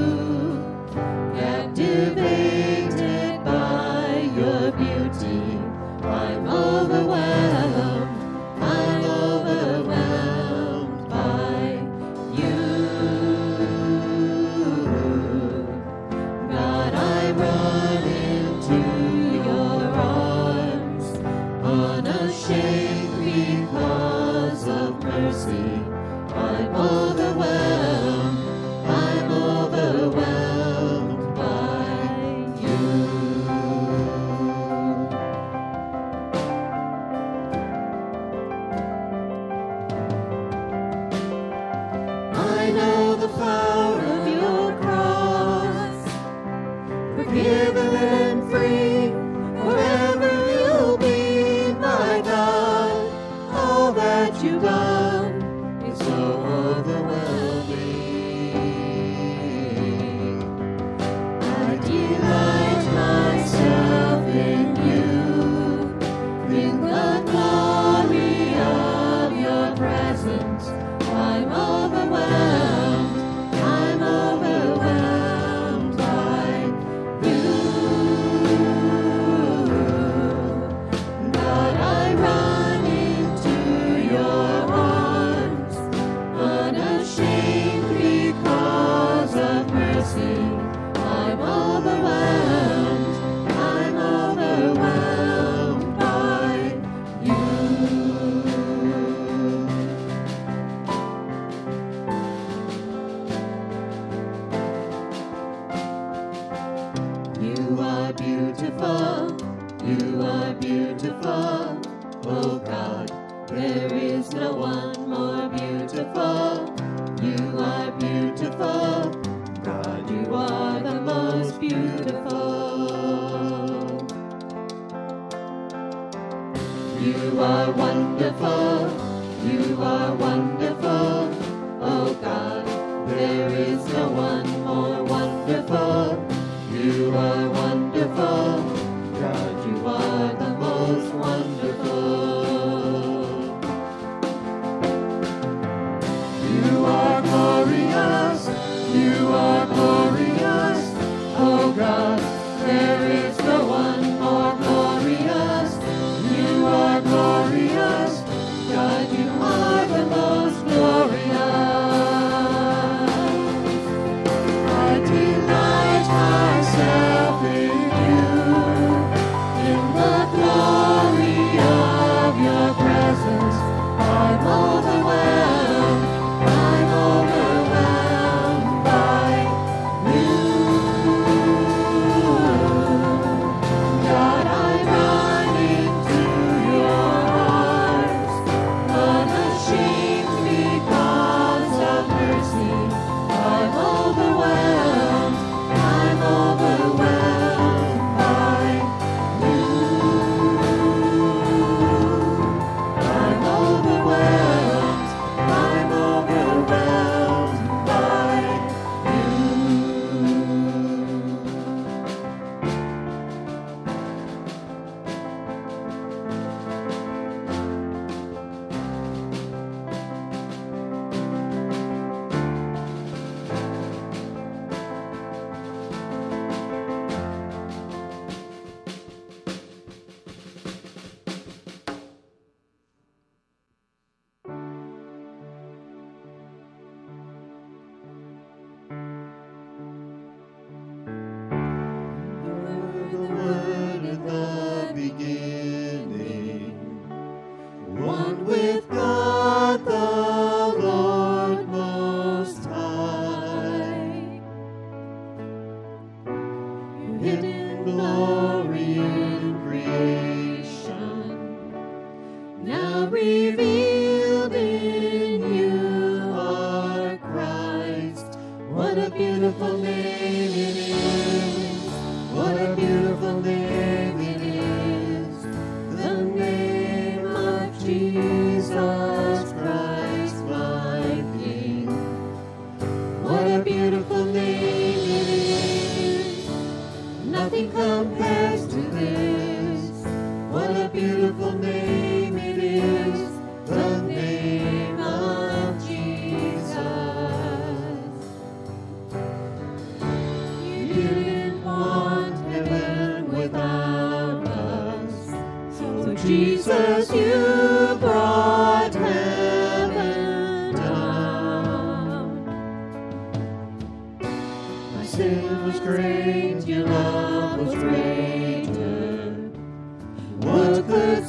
captivated by your beauty. I'm overwhelmed by you. God, I run into your arms, unashamed because of mercy. I'm overwhelmed by you. I know the power of your cross, forgiven and free, forever you'll be my God. All that you've done is so overwhelming. I delight myself in you, in the glory of your presence. I'm overwhelmed by you. God, I run into your arms, unashamed because of mercy. I'm overwhelmed by you. You are beautiful, oh God, there is no one more beautiful. You are beautiful, God, you are the most beautiful. You are wonderful, oh God, there is no one more wonderful. You are wonderful, God, you are the most wonderful. You are glorious, oh God, there is no one more glorious. You are glorious, God, you are the most glorious. I delight myself in you, in the glory of your presence. I'm overwhelmed by you. God, I run into your arms, unashamed because of mercy. I'm overwhelmed by you. I'm overwhelmed by you. The Word at the beginning, one with God the Lord Most High. Your hidden glory in creation, now revealed in you are Christ. What a beautiful name it is! What a beautiful name it is! The name of Jesus. great, your love was greater. What could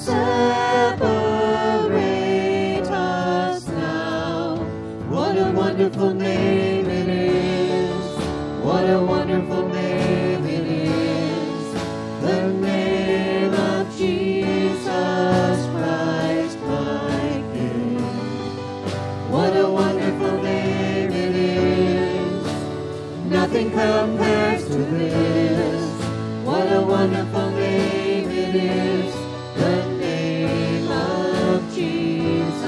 separate us now? What a wonderful name it is. What a wonderful name it is. The name of Jesus Christ, my King. What a wonderful name it is. Nothing compares to this. What a wonderful name it is. The name of Jesus.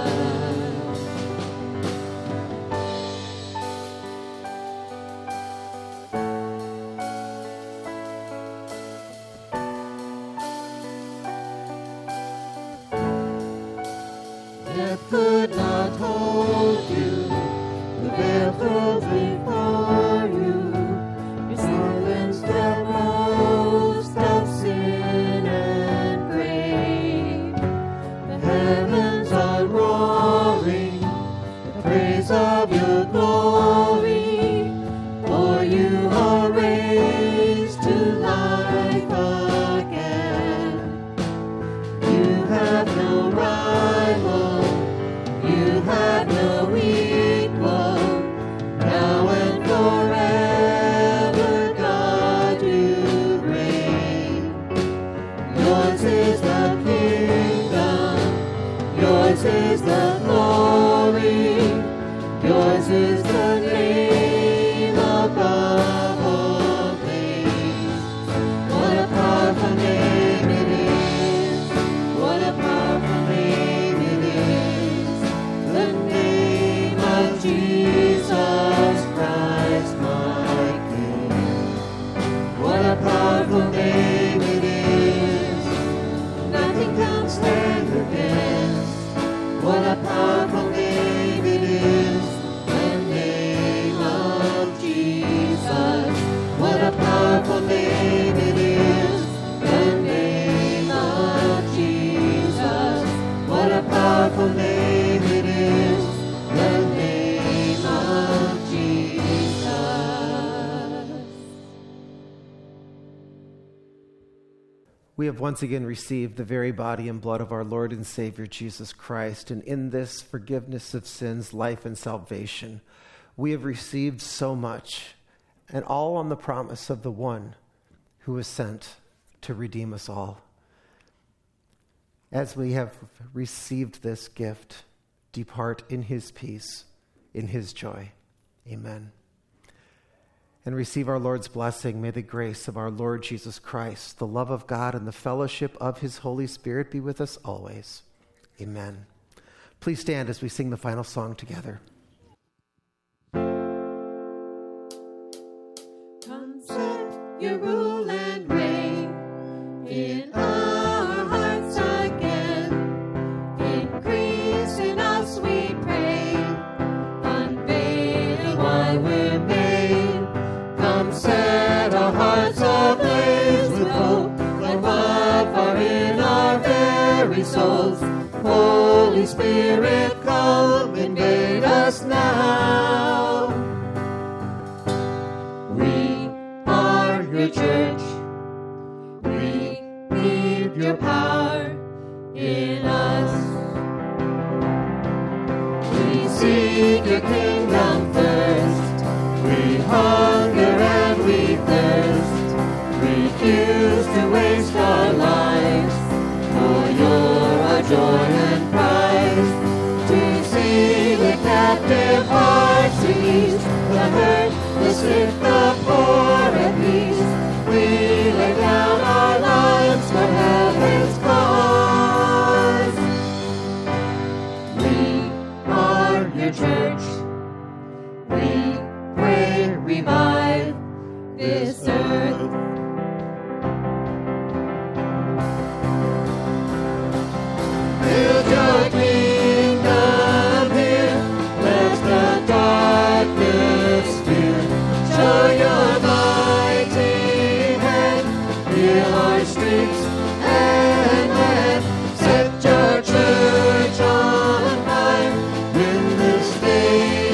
Death could not hold you. The veil fell before you. You silenced the boast of sin and grave. The heavens are roaring the praise of your glory. For you are raised to life again. You have no rival. You have no equal. Now and forever, God, you reign. Yours is the kingdom. Yours is the glory. Yours is the name above all names. What a powerful name it is. What a powerful name it is. The name of Jesus Christ, my King. What a powerful name it is. Nothing can stand against. What a powerful name it is. The name of Jesus. What a powerful name it is. The name of Jesus. What a powerful name it is. The name of Jesus. We have once again received the very body and blood of our Lord and Savior Jesus Christ, and in this forgiveness of sins, life, and salvation, we have received so much, and all on the promise of the one who was sent to redeem us all. As we have received this gift, depart in his peace, in his joy. Amen. And receive our Lord's blessing. May the grace of our Lord Jesus Christ, the love of God, and the fellowship of his Holy Spirit be with us always. Amen. Please stand as we sing the final song together. Come set your rule and reign in our hearts again. Increase in us, we pray. Unveiling why we're made. Come set our hearts ablaze with hope, like wildfire in our very souls. Holy Spirit, come invade us now. We are your church. We need your power in us. We seek your kingdom first. We hunger and we thirst. Refuse to waste our lives. For you're our joy and prize. To see the captive hearts released, the hurt, the sick, the poor at peace. We lay down our lives for heaven's cause. We are your church. We pray, revive this earth. Build your kingdom here. Let the darkness fear. Show your mighty hand. Heal our streets and land. Set your church on fire in this day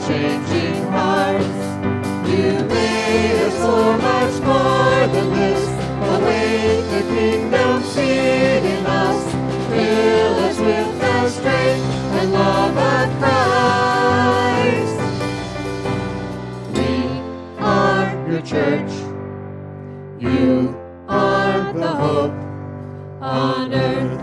changing hearts. You made us so much more than this. Awake the kingdom seed in us. Fill us with the strength and love of Christ. We are your church. You are the hope on earth.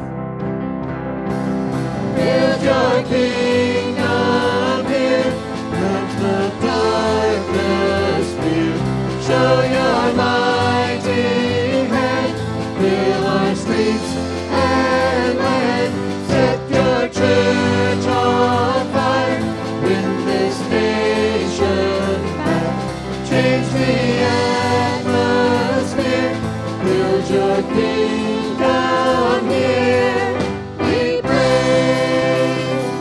Build your kingdom here. Let the darkness fear. Show your mighty hand. Fill our streets and land. Set your church on fire. Win this nation back. Change the atmosphere. Build your kingdom here. We pray.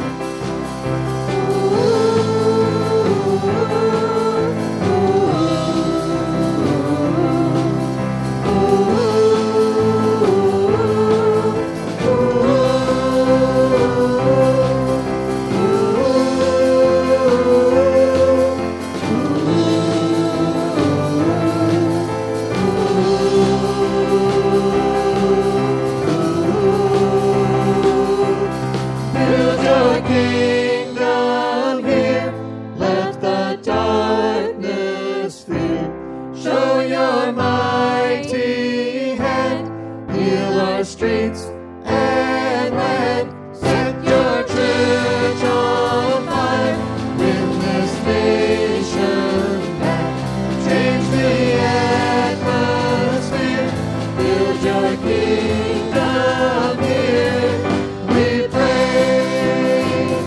Build your kingdom here. Let the darkness fear. Show your mighty hand. Heal our streets and land. Set your church on fire. Win this nation back. Change the atmosphere. Build your kingdom here. We pray.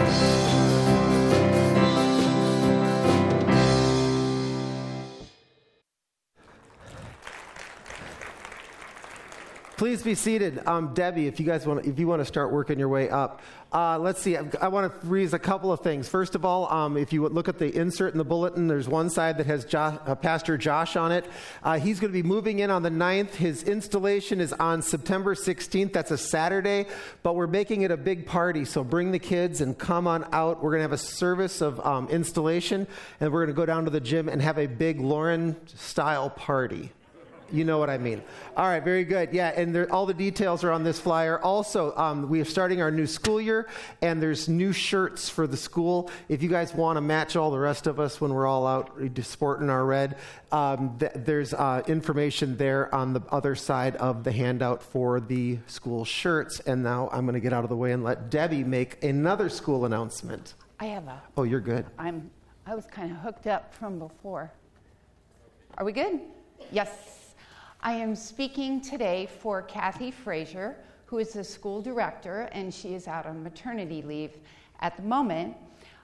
Please be seated. Debbie, if you want to start working your way up. Let's see. I want to read a couple of things. First of all, if you would look at the insert in the bulletin, there's one side that has Pastor Josh on it. He's going to be moving in on the 9th. His installation is on September 16th. That's a Saturday, but we're making it a big party. So bring the kids and come on out. We're going to have a service of installation, and we're going to go down to the gym and have a big Lauren-style party. You know what I mean. All right, very good. Yeah, and all the details are on this flyer. Also, we are starting our new school year, and there's new shirts for the school. If you guys want to match all the rest of us when we're all out sporting our red, there's information there on the other side of the handout for the school shirts. And now I'm going to get out of the way and let Debbie make another school announcement. I have a. Oh, you're good. I was kind of hooked up from before. Are we good? Yes. I am speaking today for Kathy Frazier, who is the school director, and she is out on maternity leave at the moment.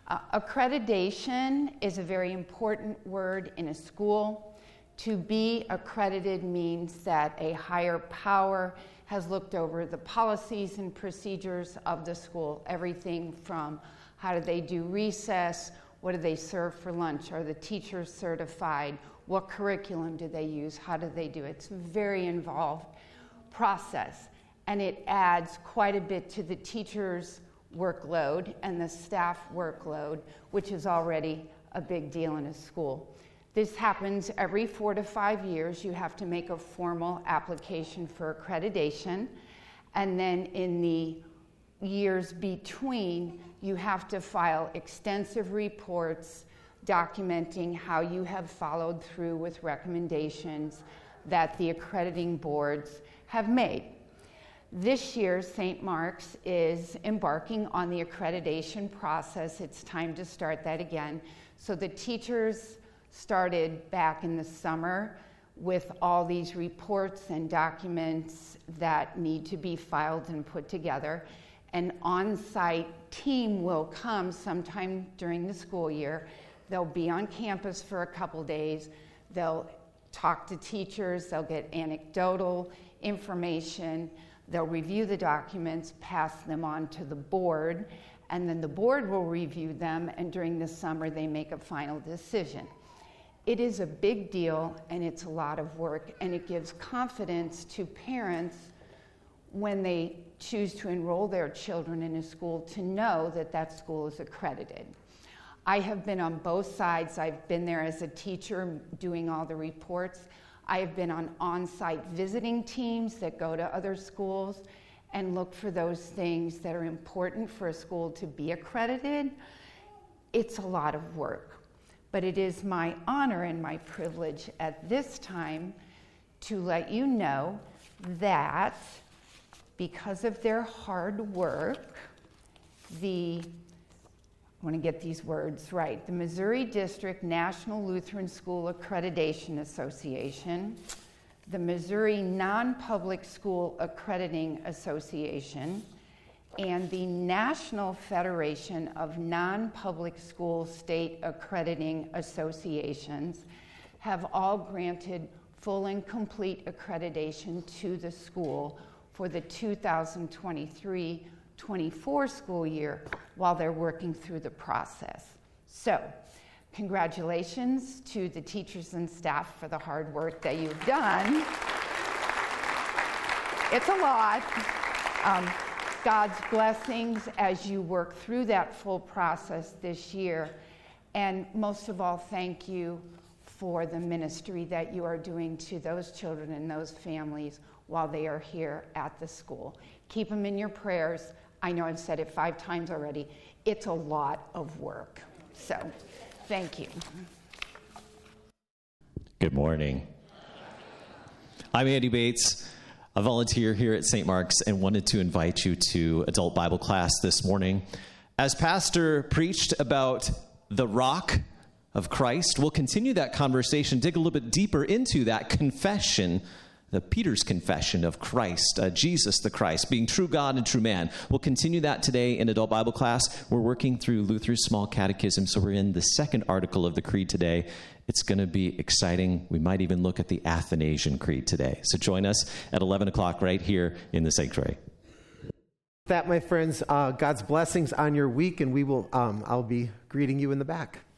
Accreditation is a very important word in a school. To be accredited means that a higher power has looked over the policies and procedures of the school, everything from how do they do recess, what do they serve for lunch, are the teachers certified, what curriculum do they use? How do they do it? It's a very involved process, and it adds quite a bit to the teacher's workload and the staff workload, which is already a big deal in a school. This happens every 4 to 5 years. You have to make a formal application for accreditation, and then in the years between, you have to file extensive reports documenting how you have followed through with recommendations that the accrediting boards have made. This year, St. Mark's is embarking on the accreditation process. It's time to start that again. So the teachers started back in the summer with all these reports and documents that need to be filed and put together. An on-site team will come sometime during the school year. They'll be on campus for a couple days. They'll talk to teachers. They'll get anecdotal information. They'll review the documents, pass them on to the board, and then the board will review them, and during the summer they make a final decision. It is a big deal, and it's a lot of work, and it gives confidence to parents when they choose to enroll their children in a school to know that that school is accredited. I have been on both sides. I've been there as a teacher doing all the reports. I have been on-site visiting teams that go to other schools and look for those things that are important for a school to be accredited. It's a lot of work, but it is my honor and my privilege at this time to let you know that because of their hard work, I want to get these words right, the Missouri District National Lutheran School Accreditation Association, the Missouri Non-Public School Accrediting Association, and the National Federation of Non-Public School State Accrediting Associations have all granted full and complete accreditation to the school for the 2023-24 school year while they're working through the process. So, congratulations to the teachers and staff for the hard work that you've done. It's a lot. God's blessings as you work through that full process this year. And most of all, thank you for the ministry that you are doing to those children and those families while they are here at the school. Keep them in your prayers. I know I've said it 5 times already. It's a lot of work. So, thank you. Good morning. I'm Andy Bates, a volunteer here at St. Mark's, and wanted to invite you to adult Bible class this morning. As Pastor preached about the rock of Christ, we'll continue that conversation, dig a little bit deeper into that confession, the Peter's confession of Christ, Jesus the Christ, being true God and true man. We'll continue that today in adult Bible class. We're working through Luther's Small Catechism, so we're in the second article of the Creed today. It's going to be exciting. We might even look at the Athanasian Creed today. So join us at 11 o'clock right here in the sanctuary. That, my friends, God's blessings on your week, and I'll be greeting you in the back.